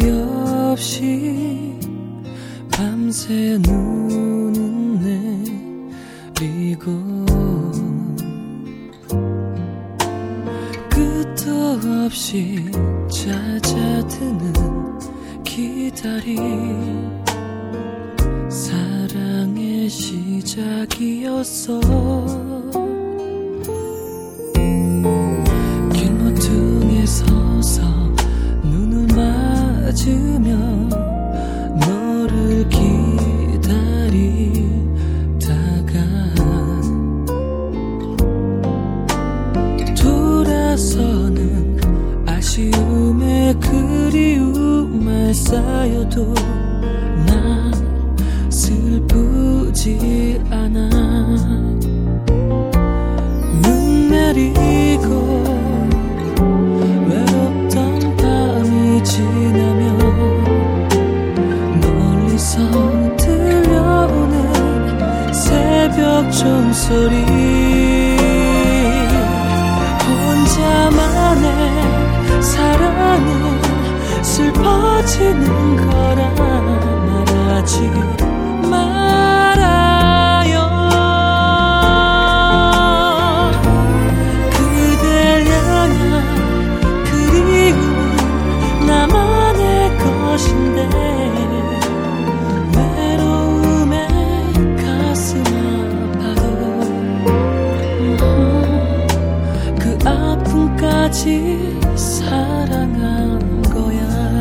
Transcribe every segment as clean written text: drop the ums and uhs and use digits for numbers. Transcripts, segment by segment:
없이 밤새 눈은 내리고 끝도 없이 잦아드는 기다림 사랑의 시작이었어. 길모퉁이에 서서 눈을 맞으며 너를 기다리다가 돌아서는 아쉬움에 그리움에 쌓여도 나 슬프지 않아. 눈 내리고 외롭던 밤이 지나면 멀리서 들려오는 새벽 종소리 혼자만의 사랑은 슬퍼지는 거라 말하지 말아요. 그댈 향한 그리움은 나만의 것인데 외로움에 가슴 아파도 그 아픔까지 사랑한 거야.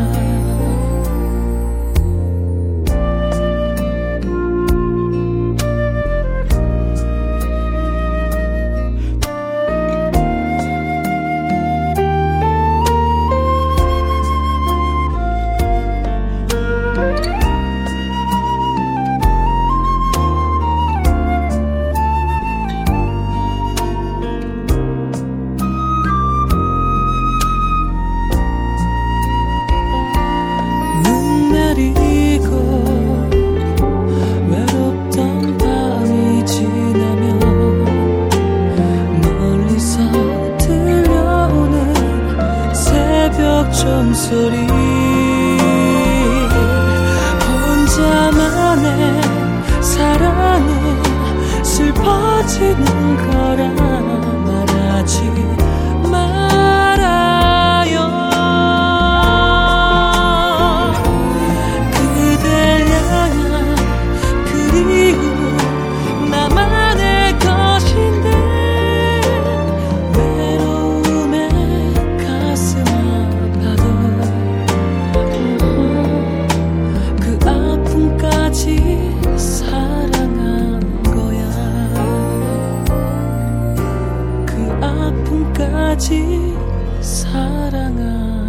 외롭던 밤이 지나면 멀리서 들려오는 새벽 종소리 혼자만의 사랑은 슬퍼지는 거라 말하지 말아요. 나만의 것인데 외로움에 가슴 아파도 그 아픔까지 사랑한 거야. 그 아픔까지 사랑한